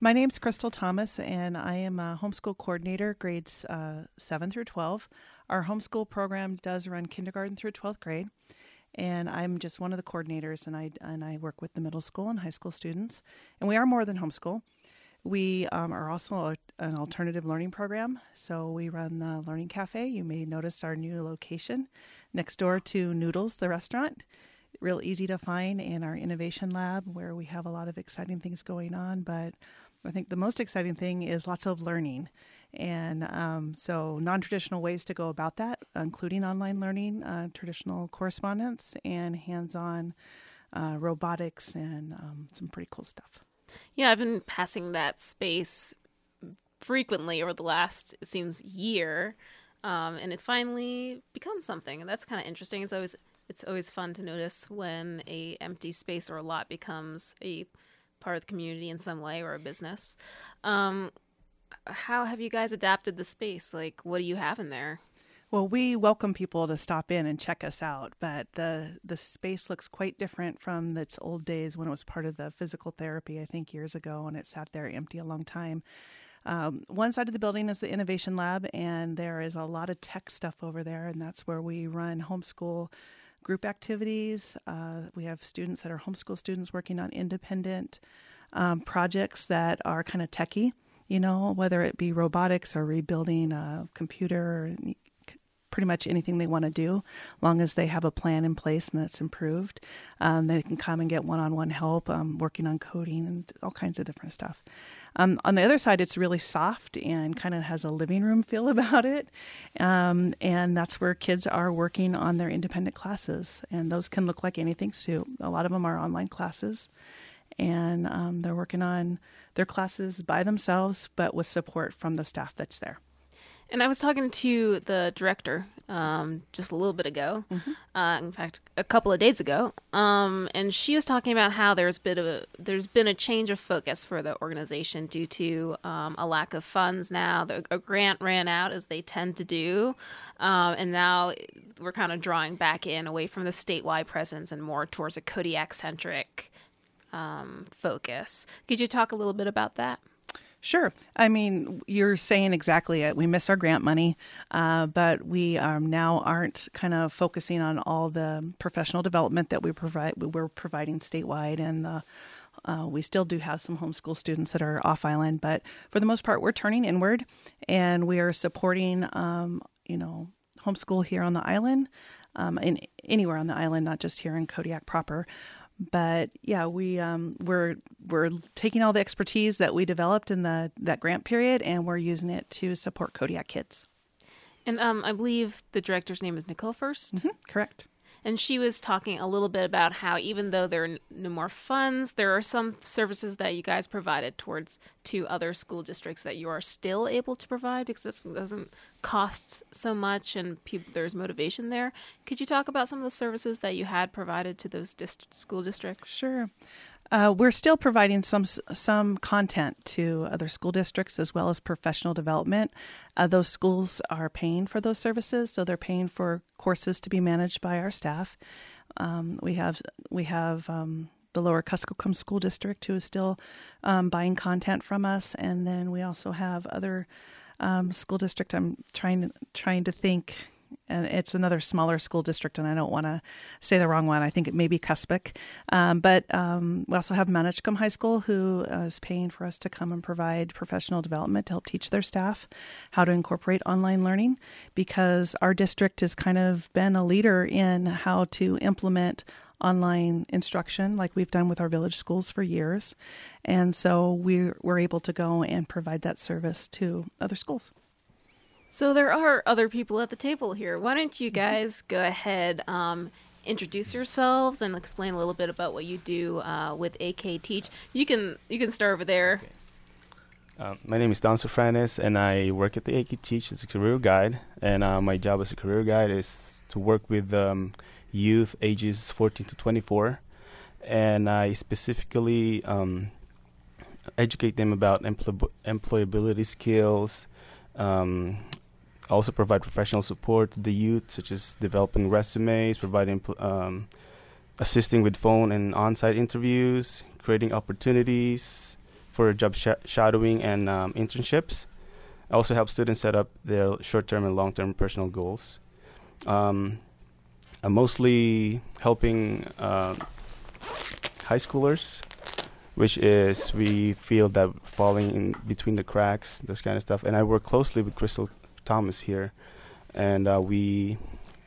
My name's Crystal Thomas, and I am a homeschool coordinator, grades 7 through 12. Our homeschool program does run kindergarten through 12th grade, and I'm just one of the coordinators, and I work with the middle school and high school students. And we are more than homeschool. We are also an alternative learning program, so we run the Learning Cafe. You may notice our new location next door to Noodles, the restaurant. Real easy to find, in our innovation lab, where we have a lot of exciting things going on, but I think the most exciting thing is lots of learning. And so non-traditional ways to go about that, including online learning, traditional correspondence, and hands-on robotics, and some pretty cool stuff. Yeah, I've been passing that space frequently over the last, it seems, year, and it's finally become something, and that's kind of interesting. It's always fun to notice when a empty space or a lot becomes a part of the community in some way, or a business. How have you guys adapted the space? Like, what do you have in there? Well, we welcome people to stop in and check us out, but the space looks quite different from its old days when it was part of the physical therapy, I think years ago, and it sat there empty a long time. One side of the building is the innovation lab, and there is a lot of tech stuff over there, and that's where we run homeschool group activities. We have students that are homeschool students working on independent projects that are kind of techie, whether it be robotics or rebuilding a computer, pretty much anything they want to do, long as they have a plan in place and it's improved. They can come and get one-on-one help, working on coding and all kinds of different stuff. On the other side, it's really soft and kind of has a living room feel about it. And that's where kids are working on their independent classes. And those can look like anything too. A lot of them are online classes. And they're working on their classes by themselves, but with support from the staff that's there. And I was talking to the director just a little bit ago, in fact, a couple of days ago, and she was talking about how there's been a change of focus for the organization due to a lack of funds now. A grant ran out, as they tend to do, and now we're kind of drawing back in away from the statewide presence and more towards a Kodiak-centric focus. Could you talk a little bit about that? Sure. I mean, you're saying exactly it. We miss our grant money, but we now aren't kind of focusing on all the professional development that we're providing statewide, and we still do have some homeschool students that are off island, but for the most part, we're turning inward, and we are supporting, homeschool here on the island, anywhere on the island, not just here in Kodiak proper. But yeah, we're taking all the expertise that we developed in that grant period, and we're using it to support Kodiak kids. And I believe the director's name is Nicole First. Mm-hmm, correct. And she was talking a little bit about how even though there are no more funds, there are some services that you guys provided to other school districts that you are still able to provide because it doesn't cost so much and there's motivation there. Could you talk about some of the services that you had provided to those school districts? Sure. We're still providing some content to other school districts as well as professional development. Those schools are paying for those services, so they're paying for courses to be managed by our staff. We have the Lower Kuskokwim School District who is still buying content from us, and then we also have other school district. I'm trying to think. And it's another smaller school district, and I don't want to say the wrong one. I think it may be Cuspic. But we also have Manachcum High School, who is paying for us to come and provide professional development to help teach their staff how to incorporate online learning, because our district has kind of been a leader in how to implement online instruction like we've done with our village schools for years. And so we're able to go and provide that service to other schools. So there are other people at the table here. Why don't you guys go ahead, introduce yourselves, and explain a little bit about what you do with AK Teach. You can start over there. Okay. My name is Don Sofranis, and I work at the AK Teach as a career guide. And my job as a career guide is to work with youth ages 14 to 24. And I specifically educate them about employability skills, also provide professional support to the youth, such as developing resumes, providing, assisting with phone and on-site interviews, creating opportunities, for job shadowing and internships. I also help students set up their short-term and long-term personal goals. I'm mostly helping high schoolers, which is we feel that falling in between the cracks, this kind of stuff. And I work closely with Crystal Thomas here, and we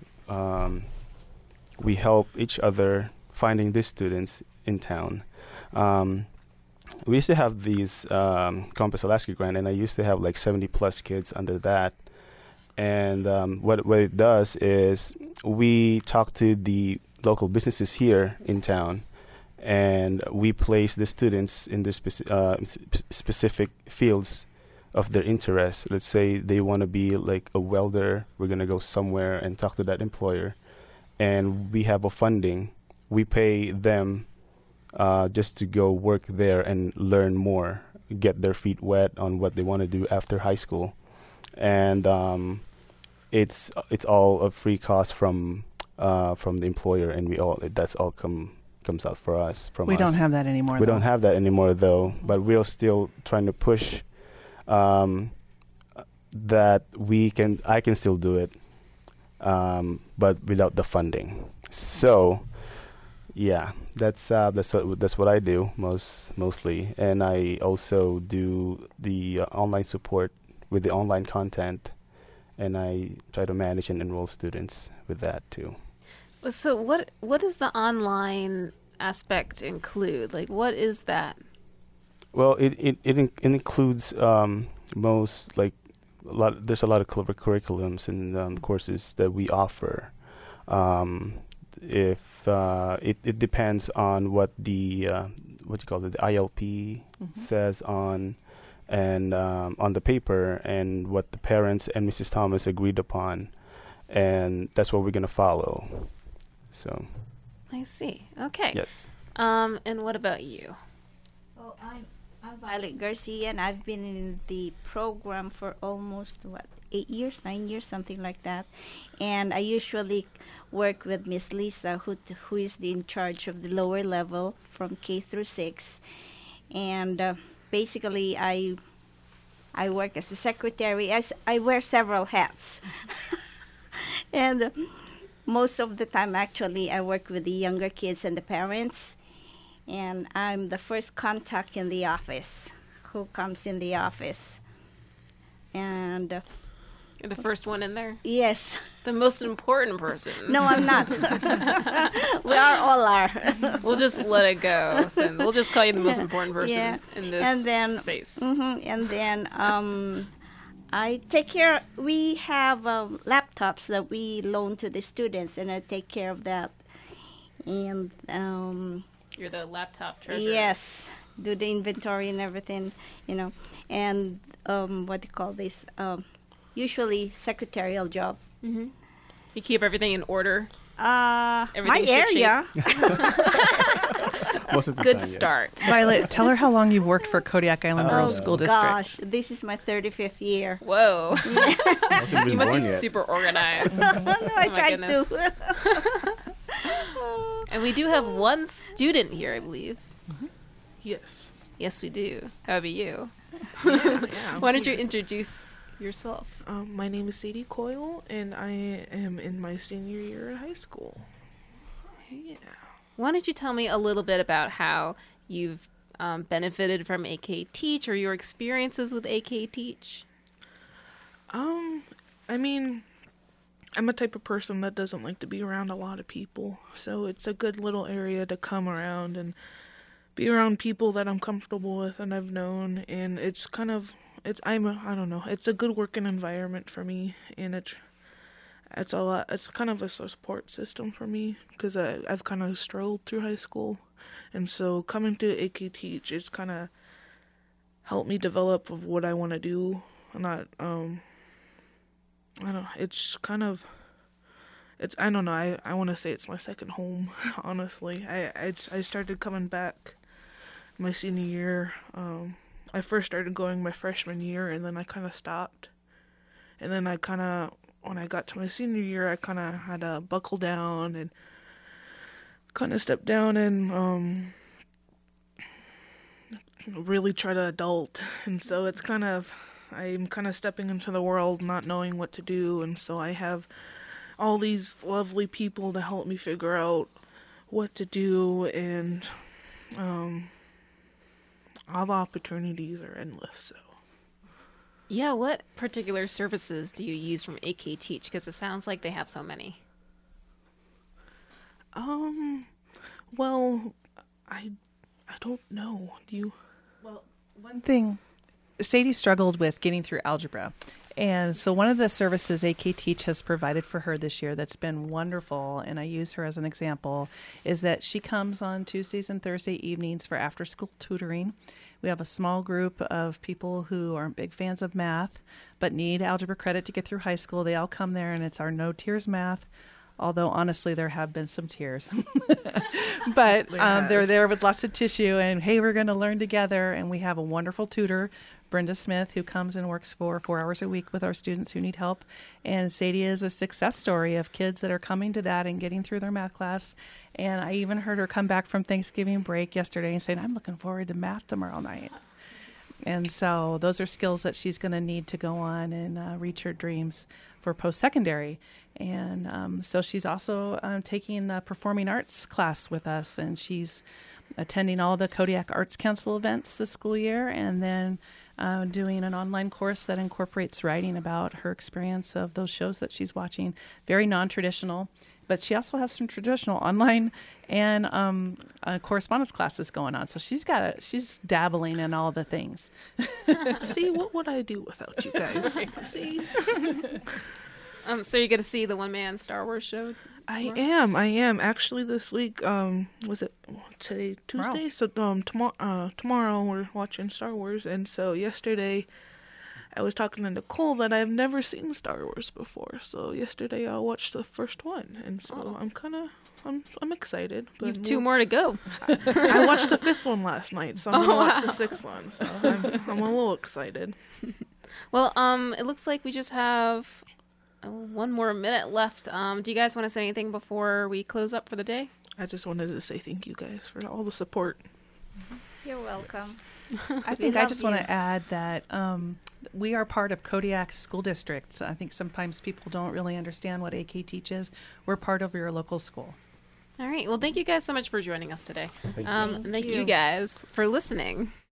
help each other finding these students in town. We used to have these Compass Alaska grant, and I used to have like 70+ kids under that. And what it does is we talk to the local businesses here in town, and we place the students in their specific fields of their interest. Let's say they want to be like a welder. We're going to go somewhere and talk to that employer, and we have a funding. We pay them just to go work there and learn more, get their feet wet on what they want to do after high school. And it's all a free cost from the employer, and that's all comes out for us. We don't have that anymore. We don't have that anymore, though. But we're still trying to push that I can still do it, but without the funding. So, yeah, that's what I do mostly, and I also do the online support with the online content, and I try to manage and enroll students with that too. So what does the online aspect include? Like, what is that? Well, it includes there's a lot of curriculums and courses that we offer. It depends on what the the ILP says on the paper, and what the parents and Mrs. Thomas agreed upon, and that's what we're going to follow. So I see. Okay. Yes. And what about you? Oh, I'm Violet Garcia, and I've been in the program for almost 9 years, something like that. And I usually work with Miss Lisa, who is in charge of the lower level from K through 6. And basically, I work as a secretary. I wear several hats. And most of the time, actually, I work with the younger kids and the parents. And I'm the first contact in the office, who comes in the office. And You're the first one in there? yes. The most important person. No, I'm not. We all are. We'll just let it go. So we'll just call you the most important person in this and then, space. And then I take care. We have laptops that we loan to the students, and I take care of that. And you're the laptop treasurer. yes, do the inventory and everything, and what do you call this? Usually secretarial job. Mm-hmm. You keep everything in order. My Everything's area. Most of the Good time, yes. start. Violet, tell her how long you've worked for Kodiak Island Girls School District. Gosh, this is my 35th year. Whoa. Wasn't You even must born be yet. super organized. No, I my tried goodness. to. And we do have one student here, I believe. Yes. Yes, we do. How about you? Yeah. Why don't you introduce yourself? My name is Sadie Coyle, and I am in my senior year at high school. Yeah. Why don't you tell me a little bit about how you've benefited from AK Teach, or your experiences with AK Teach? I mean, I'm a type of person that doesn't like to be around a lot of people, so it's a good little area to come around and be around people that I'm comfortable with and I've known, and it's kind of, I don't know, it's a good working environment for me, and it's a lot, it's kind of a support system for me, because I've kind of struggled through high school, and so coming to AK Teach is kind of helped me develop of what I want to do. I'm not, I don't know, it's kind of, I don't know, I want to say it's my second home, honestly. I started coming back my senior year. I first started going my freshman year, and then I kind of stopped. And then when I got to my senior year, I kind of had to buckle down and kind of step down and really try to adult. And so I'm kind of stepping into the world not knowing what to do. And so I have all these lovely people to help me figure out what to do, and all the opportunities are endless. So Yeah, what particular services do you use from AK Teach? Because it sounds like they have so many. well, I don't know. Do you? Well, one thing, Sadie struggled with getting through algebra. And so one of the services AK Teach has provided for her this year that's been wonderful, and I use her as an example, is that she comes on Tuesdays and Thursday evenings for after-school tutoring. We have a small group of people who aren't big fans of math but need algebra credit to get through high school. They all come there, and it's our no tears math. Although, honestly, there have been some tears. But they're there with lots of tissue, and, hey, we're going to learn together. And we have a wonderful tutor, Brenda Smith, who comes and works for 4 hours a week with our students who need help. And Sadie is a success story of kids that are coming to that and getting through their math class. And I even heard her come back from Thanksgiving break yesterday and saying, I'm looking forward to math tomorrow night. And so those are skills that she's going to need to go on and reach her dreams for post-secondary. And so she's also taking the performing arts class with us, and she's attending all the Kodiak Arts Council events this school year, and then doing an online course that incorporates writing about her experience of those shows that she's watching. Very non-traditional, but she also has some traditional online and correspondence classes going on. So she's dabbling in all the things. See, what would I do without you guys? See? So you're going to see the one-man Star Wars show? I am. Actually, this week, was it today, Tuesday? Tomorrow. So tomorrow we're watching Star Wars. And so yesterday I was talking to Nicole that I've never seen Star Wars before. So yesterday I watched the first one. And so I'm excited. But You have 2 more to go. I watched the 5th one last night, so I'm going to watch the 6th one. So I'm a little excited. Well, it looks like we just have 1 more minute left. Do you guys want to say anything before we close up for the day? I just wanted to say thank you guys for all the support. You're welcome. I think I just want to add that we are part of Kodiak School District. I think sometimes people don't really understand what AK teaches. We're part of your local school. All right. Well, thank you guys so much for joining us today. Thank you. And thank you guys for listening.